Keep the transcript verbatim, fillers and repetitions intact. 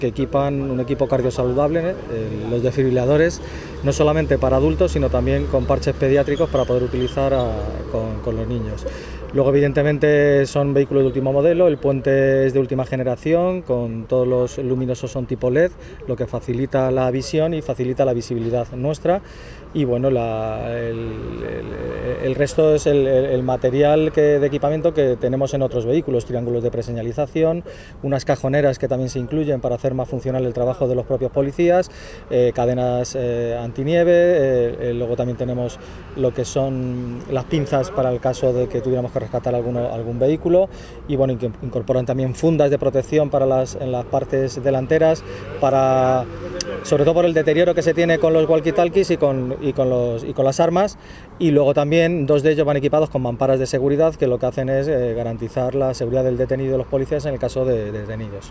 que equipan un equipo cardiosaludable, eh, los desfibriladores, no solamente para adultos, sino también con parches pediátricos para poder utilizar a, con, con los niños. Luego, evidentemente, son vehículos de último modelo, el puente es de última generación, con todos los luminosos son tipo L E D, lo que facilita la visión y facilita la visibilidad nuestra. Y bueno, la, el, el, el resto es el, el material que, de equipamiento que tenemos en otros vehículos, triángulos de preseñalización, unas cajoneras que también se incluyen para hacer más funcional el trabajo de los propios policías, eh, cadenas eh, antinieve, eh, eh, luego también tenemos lo que son las pinzas para el caso de que tuviéramos que rescatar alguno, algún vehículo, y bueno, incorporan también fundas de protección para las, en las partes delanteras, para, sobre todo por el deterioro que se tiene con los walkie-talkies y con, y, con los, y con las armas, y luego también dos de ellos van equipados con mamparas de seguridad que lo que hacen es eh, garantizar la seguridad del detenido y de los policías en el caso de, de detenidos.